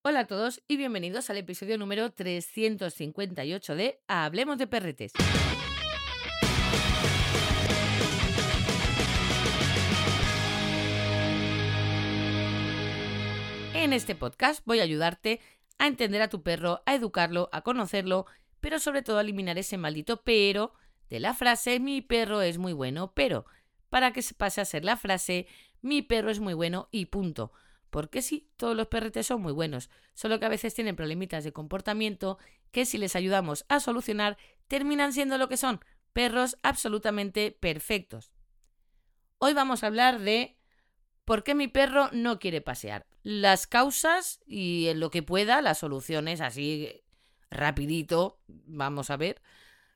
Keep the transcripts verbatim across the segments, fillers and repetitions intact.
Hola a todos y bienvenidos al episodio número trescientos cincuenta y ocho de Hablemos de Perretes. En este podcast voy a ayudarte a entender a tu perro, a educarlo, a conocerlo, pero sobre todo a eliminar ese maldito pero de la frase mi perro es muy bueno, pero para que se pase a ser la frase mi perro es muy bueno y punto. Porque sí, todos los perretes son muy buenos, solo que a veces tienen problemitas de comportamiento que si les ayudamos a solucionar terminan siendo lo que son, perros absolutamente perfectos. Hoy vamos a hablar de por qué mi perro no quiere pasear, las causas y en lo que pueda las soluciones así rapidito, vamos a ver,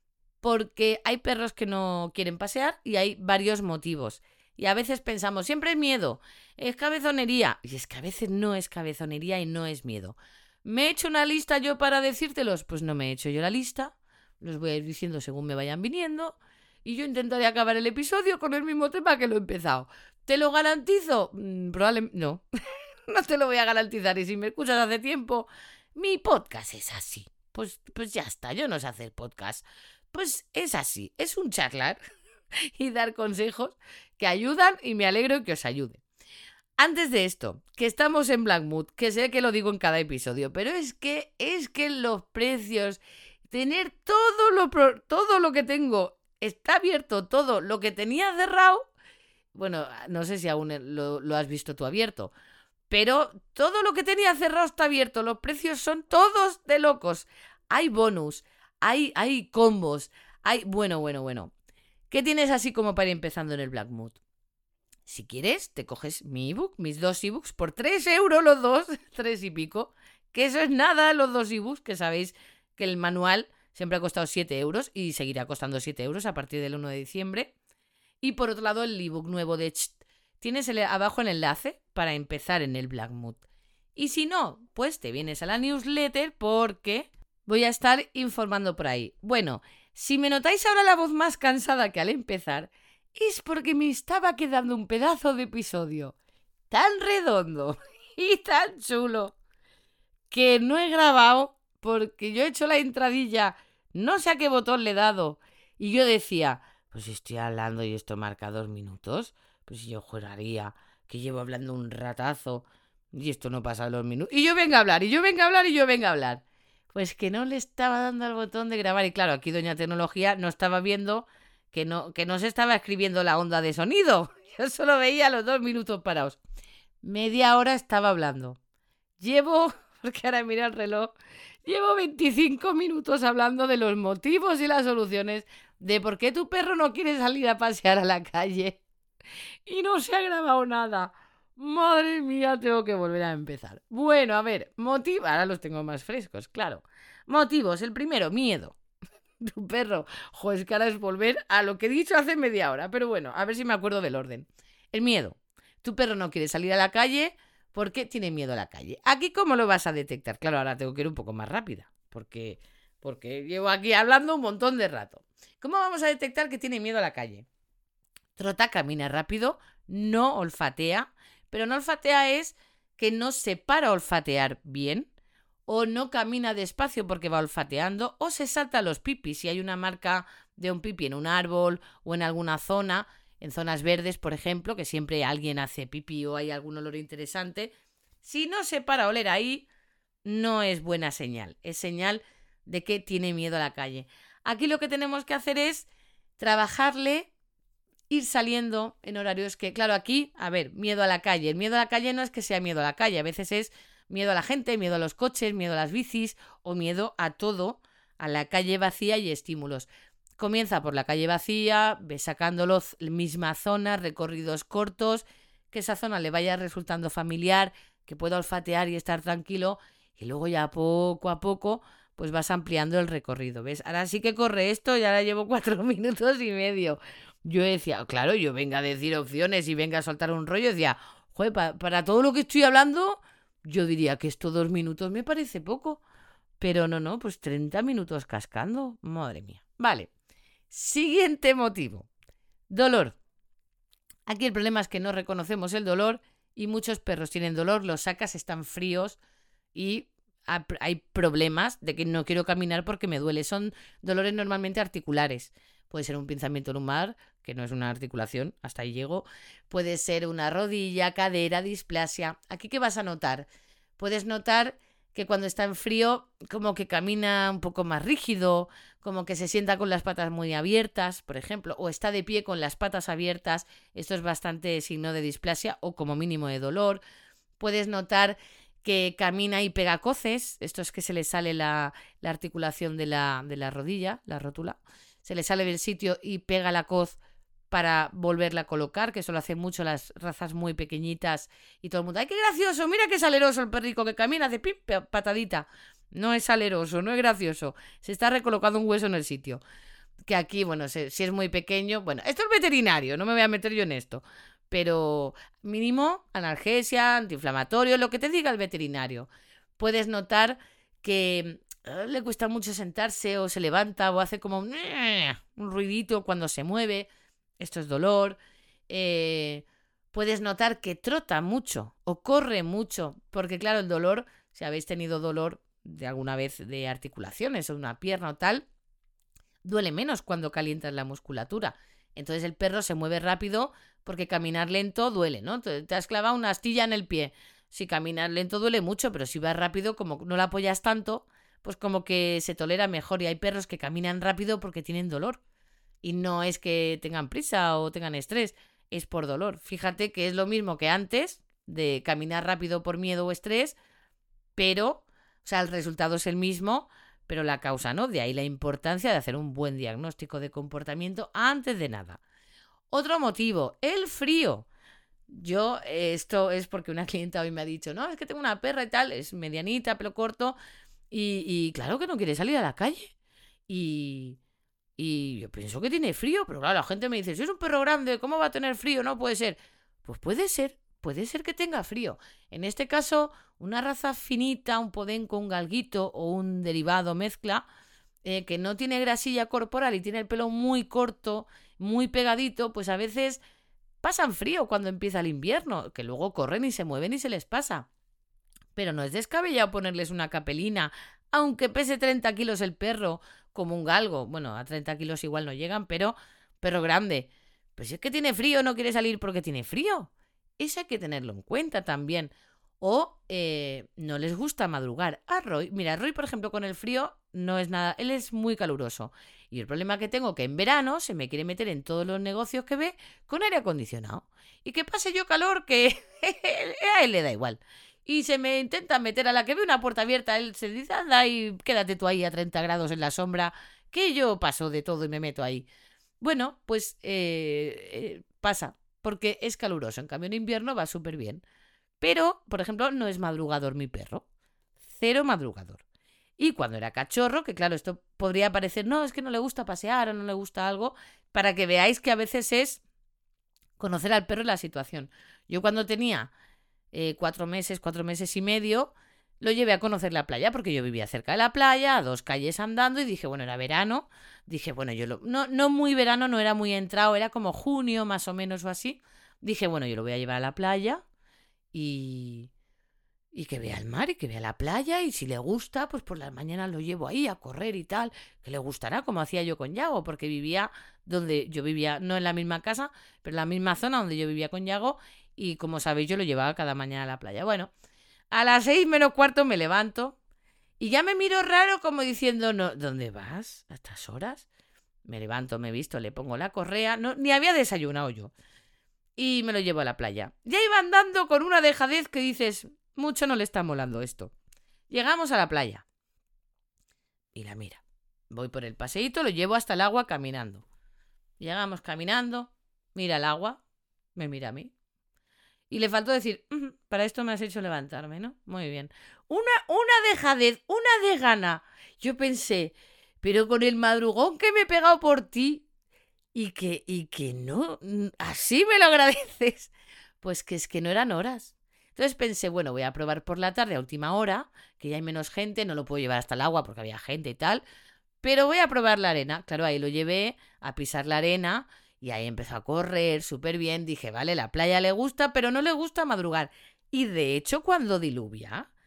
porque hay perros que no quieren pasear y hay varios motivos. Y a veces pensamos, siempre es miedo, es cabezonería. Y es que a veces no es cabezonería y no es miedo. ¿Me he hecho una lista yo para decírtelos? Pues no me he hecho yo la lista. Los voy a ir diciendo según me vayan viniendo. Y yo intentaré acabar el episodio con el mismo tema que lo he empezado. ¿Te lo garantizo? Mm, probablemente no. No te lo voy a garantizar. Y si me escuchas hace tiempo, mi podcast es así. Pues, pues ya está, yo no sé hacer podcast. Pues es así, es un charlar y dar consejos que ayudan y me alegro que os ayude. Antes de esto, que estamos en Blackmood, que sé que lo digo en cada episodio, pero es que es que los precios, tener todo lo, todo lo que tengo, está abierto todo, lo que tenía cerrado, bueno, no sé si aún lo, lo has visto tú abierto, pero todo lo que tenía cerrado está abierto, los precios son todos de locos, hay bonus, hay, hay combos, hay, bueno, bueno, bueno. ¿Qué tienes así como para ir empezando en el Blackmood? Si quieres, te coges mi ebook, mis dos ebooks, por tres euros los dos, tres y pico, que eso es nada, los dos ebooks, que sabéis que el manual siempre ha costado siete euros y seguirá costando siete euros a partir del uno de diciembre. Y por otro lado, el ebook nuevo de Ch, tienes el, abajo el enlace para empezar en el Blackmood. Y si no, pues te vienes a la newsletter porque voy a estar informando por ahí. Bueno, si me notáis ahora la voz más cansada que al empezar, es porque me estaba quedando un pedazo de episodio tan redondo y tan chulo que no he grabado porque yo he hecho la entradilla, no sé a qué botón le he dado, y yo decía, pues estoy hablando y esto marca dos minutos, pues yo juraría que llevo hablando un ratazo y esto no pasa los minutos. Y yo venga a hablar, y yo venga a hablar, y yo venga a hablar. Pues que no le estaba dando al botón de grabar. Y claro, aquí Doña Tecnología no estaba viendo que no, que no se estaba escribiendo la onda de sonido. Yo solo veía los dos minutos parados. Media hora estaba hablando. Llevo, porque ahora mira el reloj, llevo veinticinco minutos hablando de los motivos y las soluciones de por qué tu perro no quiere salir a pasear a la calle. Y no se ha grabado nada. Madre mía, tengo que volver a empezar. Bueno, a ver, motivos. Ahora los tengo más frescos, claro. Motivos. El primero, miedo. Tu perro. Joder, es que ahora es volver a lo que he dicho hace media hora. Pero bueno, a ver si me acuerdo del orden. El miedo. Tu perro no quiere salir a la calle porque tiene miedo a la calle. ¿Aquí cómo lo vas a detectar? Claro, ahora tengo que ir un poco más rápida. Porque, porque llevo aquí hablando un montón de rato. ¿Cómo vamos a detectar que tiene miedo a la calle? Trota, camina rápido, no olfatea, pero no olfatea es que no se para a olfatear bien, o no camina despacio porque va olfateando, o se salta los pipis. Si hay una marca de un pipi en un árbol o en alguna zona, en zonas verdes, por ejemplo, que siempre alguien hace pipí o hay algún olor interesante, si no se para a oler ahí, no es buena señal. Es señal de que tiene miedo a la calle. Aquí lo que tenemos que hacer es trabajarle, ir saliendo en horarios que, claro, aquí, a ver, miedo a la calle. El miedo a la calle no es que sea miedo a la calle, a veces es miedo a la gente, miedo a los coches, miedo a las bicis o miedo a todo, a la calle vacía y estímulos. Comienza por la calle vacía, ves sacándolo, misma zona, recorridos cortos, que esa zona le vaya resultando familiar, que pueda olfatear y estar tranquilo, y luego ya poco a poco pues vas ampliando el recorrido, ¿ves? Ahora sí que corre esto y ahora llevo cuatro minutos y medio. Yo decía, claro, yo venga a decir opciones y venga a soltar un rollo, decía, joder, pa- para todo lo que estoy hablando, yo diría que estos dos minutos me parece poco. Pero no, no, pues treinta minutos cascando, madre mía. Vale, siguiente motivo, dolor. Aquí el problema es que no reconocemos el dolor y muchos perros tienen dolor, los sacas, están fríos y hay problemas de que no quiero caminar porque me duele. Son dolores normalmente articulares. Puede ser un pinzamiento lumbar, que no es una articulación, hasta ahí llego. Puede ser una rodilla, cadera, displasia. ¿Aquí qué vas a notar? Puedes notar que cuando está en frío como que camina un poco más rígido, como que se sienta con las patas muy abiertas, por ejemplo, o está de pie con las patas abiertas. Esto es bastante signo de displasia o como mínimo de dolor. Puedes notar que camina y pega coces. Esto es que se le sale la, la articulación de la, de la rodilla, la rótula. Se le sale del sitio y pega la coz para volverla a colocar, que eso lo hacen mucho las razas muy pequeñitas y todo el mundo, ¡ay, qué gracioso! Mira qué saleroso el perrico que camina, hace pim, patadita. No es saleroso, no es gracioso. Se está recolocando un hueso en el sitio. Que aquí, bueno, si, si es muy pequeño, bueno, esto es veterinario, no me voy a meter yo en esto. Pero mínimo, analgesia, antiinflamatorio, lo que te diga el veterinario. Puedes notar que eh, le cuesta mucho sentarse o se levanta o hace como un, un ruidito cuando se mueve. Esto es dolor. Eh, puedes notar que trota mucho o corre mucho, porque claro, el dolor, si habéis tenido dolor de alguna vez de articulaciones o de una pierna o tal, duele menos cuando calientas la musculatura. Entonces el perro se mueve rápido porque caminar lento duele, ¿no? Te has clavado una astilla en el pie. Si caminas lento duele mucho, pero si vas rápido, como no la apoyas tanto, pues como que se tolera mejor. Y hay perros que caminan rápido porque tienen dolor. Y no es que tengan prisa o tengan estrés, es por dolor. Fíjate que es lo mismo que antes de caminar rápido por miedo o estrés, pero, o sea, el resultado es el mismo, pero la causa no. De ahí la importancia de hacer un buen diagnóstico de comportamiento antes de nada. Otro motivo, el frío. Yo, esto es porque una clienta hoy me ha dicho, no, es que tengo una perra y tal, es medianita, pelo corto, y, y claro que no quiere salir a la calle. Y, y yo pienso que tiene frío, pero claro, la gente me dice, si es un perro grande, ¿cómo va a tener frío? No puede ser. Pues puede ser, puede ser que tenga frío. En este caso, una raza finita, un podenco, un galguito o un derivado mezcla, eh, que no tiene grasilla corporal y tiene el pelo muy corto, muy pegadito, pues a veces pasan frío cuando empieza el invierno, que luego corren y se mueven y se les pasa. Pero no es descabellado ponerles una capelina, aunque pese treinta kilos el perro, como un galgo. Bueno, a treinta kilos igual no llegan, pero perro grande. Pues si es que tiene frío, no quiere salir porque tiene frío. Eso hay que tenerlo en cuenta también. O eh, no les gusta madrugar. A Roy, mira, Roy, por ejemplo, con el frío no es nada, él es muy caluroso. Y el problema que tengo es que en verano se me quiere meter en todos los negocios que ve con aire acondicionado. Y que pase yo calor, que a él le da igual. Y se me intenta meter a la que ve una puerta abierta, él se dice, anda y quédate tú ahí a treinta grados en la sombra, que yo paso de todo y me meto ahí. Bueno, pues eh, eh, pasa, porque es caluroso. En cambio, en invierno va súper bien. Pero, por ejemplo, no es madrugador mi perro. Cero madrugador. Y cuando era cachorro, que claro, esto podría parecer, no, es que no le gusta pasear o no le gusta algo, para que veáis que a veces es conocer al perro en la situación. Yo cuando tenía eh, cuatro meses, cuatro meses y medio, lo llevé a conocer la playa, porque yo vivía cerca de la playa, a dos calles andando, y dije, bueno, era verano. Dije, bueno, yo lo... No, no muy verano, no era muy entrado, era como junio más o menos o así. Dije, bueno, yo lo voy a llevar a la playa y, y que vea el mar y que vea la playa, y si le gusta, pues por las mañanas lo llevo ahí a correr y tal, que le gustará, como hacía yo con Yago, porque vivía donde yo vivía, no en la misma casa, pero en la misma zona donde yo vivía con Yago, y como sabéis yo lo llevaba cada mañana a la playa. Bueno, a las seis menos cuarto me levanto y ya me miro raro como diciendo, no, ¿dónde vas a estas horas? Me levanto, me visto, le pongo la correa, no, ni había desayunado yo. Y me lo llevo a la playa. Ya iba andando con una dejadez que dices, mucho no le está molando esto. Llegamos a la playa. Y la mira. Voy por el paseíto, lo llevo hasta el agua caminando. Llegamos caminando, mira el agua, me mira a mí. Y le faltó decir, mmm, para esto me has hecho levantarme, ¿no? Muy bien. Una, una dejadez, una desgana. Yo pensé, pero con el madrugón que me he pegado por ti, y que, y que no, así me lo agradeces. Pues que es que no eran horas. Entonces pensé, bueno, voy a probar por la tarde a última hora, que ya hay menos gente, no lo puedo llevar hasta el agua porque había gente y tal, pero voy a probar la arena. Claro, ahí lo llevé a pisar la arena y ahí empezó a correr súper bien. Dije, vale, la playa le gusta, pero no le gusta madrugar. Y de hecho, cuando diluvia,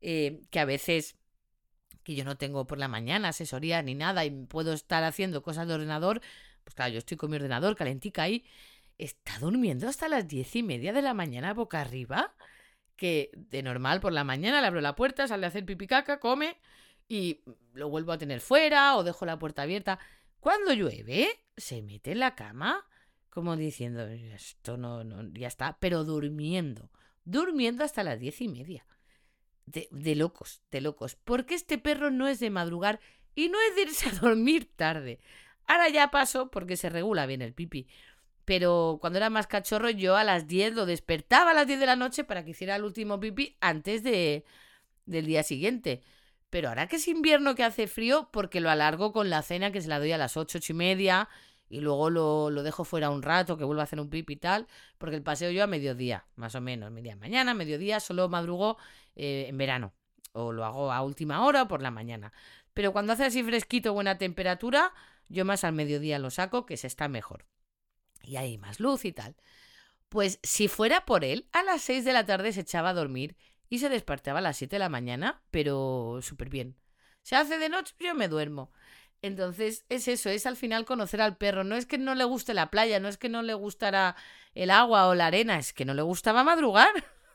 eh, que a veces que yo no tengo por la mañana asesoría ni nada y puedo estar haciendo cosas de ordenador, pues claro, yo estoy con mi ordenador calentica ahí, está durmiendo hasta las diez y media de la mañana boca arriba, que de normal por la mañana le abro la puerta, sale a hacer pipi caca, come y lo vuelvo a tener fuera o dejo la puerta abierta. Cuando llueve, se mete en la cama como diciendo, esto no, no, ya está, pero durmiendo, durmiendo hasta las diez y media. De, de locos, de locos. Porque este perro no es de madrugar y no es de irse a dormir tarde. Ahora ya pasó porque se regula bien el pipi. Pero cuando era más cachorro yo a las diez lo despertaba a las diez de la noche para que hiciera el último pipi antes de, del día siguiente. Pero ahora que es invierno, que hace frío, porque lo alargo con la cena, que se la doy a las ocho, ocho y media, y luego lo, lo dejo fuera un rato, que vuelva a hacer un pipi y tal, porque el paseo yo a mediodía, más o menos, media mañana, mediodía, solo madrugo eh, en verano, o lo hago a última hora o por la mañana. Pero cuando hace así fresquito, buena temperatura, yo más al mediodía lo saco, que se está mejor. Y hay más luz y tal. Pues si fuera por él, a las seis de la tarde se echaba a dormir y se despertaba a las siete de la mañana, pero súper bien. Se hace de noche, yo me duermo. Entonces es eso, es al final conocer al perro. No es que no le guste la playa, no es que no le gustara el agua o la arena, es que no le gustaba madrugar.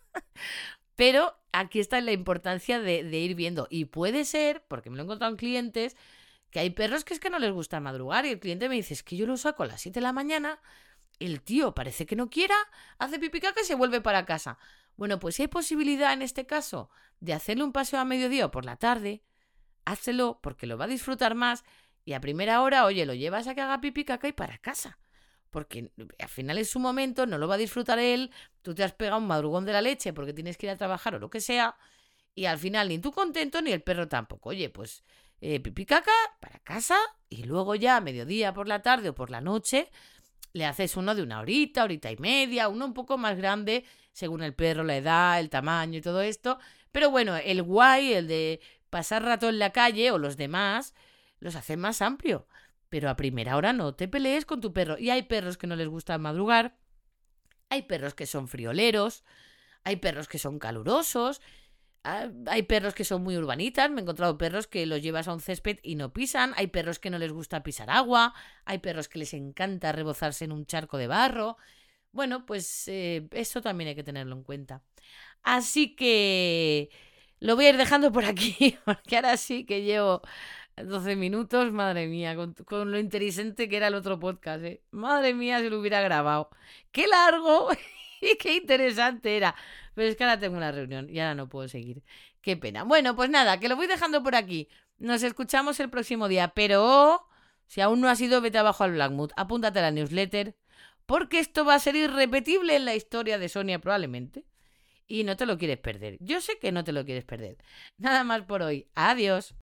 Pero aquí está la importancia de, de ir viendo. Y puede ser, porque me lo he encontrado en clientes, que hay perros que es que no les gusta madrugar y el cliente me dice, es que yo lo saco a las siete de la mañana, el tío parece que no quiera, hace pipi caca y se vuelve para casa. Bueno, pues si hay posibilidad en este caso de hacerle un paseo a mediodía o por la tarde, hácelo porque lo va a disfrutar más y a primera hora, oye, lo llevas a que haga pipi caca y para casa. Porque al final es su momento, no lo va a disfrutar él, tú te has pegado un madrugón de la leche porque tienes que ir a trabajar o lo que sea, y al final ni tú contento ni el perro tampoco. Oye, pues eh, pipi caca para casa y luego ya a mediodía por la tarde o por la noche le haces uno de una horita, horita y media, uno un poco más grande según el perro, la edad, el tamaño y todo esto. Pero bueno, el guay, el de pasar rato en la calle o los demás, los hacen más amplio. Pero a primera hora no te pelees con tu perro. Y hay perros que no les gusta madrugar, hay perros que son frioleros, hay perros que son calurosos, hay perros que son muy urbanitas. Me he encontrado perros que los llevas a un césped y no pisan, hay perros que no les gusta pisar agua, hay perros que les encanta rebozarse en un charco de barro. Bueno, pues eh, eso también hay que tenerlo en cuenta. Así que lo voy a ir dejando por aquí, porque ahora sí que llevo doce minutos, madre mía, con, con lo interesante que era el otro podcast, ¿eh? Madre mía, si lo hubiera grabado. ¡Qué largo! Y qué interesante era. Pero es que ahora tengo una reunión y ahora no puedo seguir. Qué pena. Bueno, pues nada, que lo voy dejando por aquí. Nos escuchamos el próximo día, pero si aún no has ido, vete abajo al Blackmood, apúntate a la newsletter, porque esto va a ser irrepetible en la historia de Sonia probablemente. Y no te lo quieres perder. Yo sé que no te lo quieres perder. Nada más por hoy. Adiós.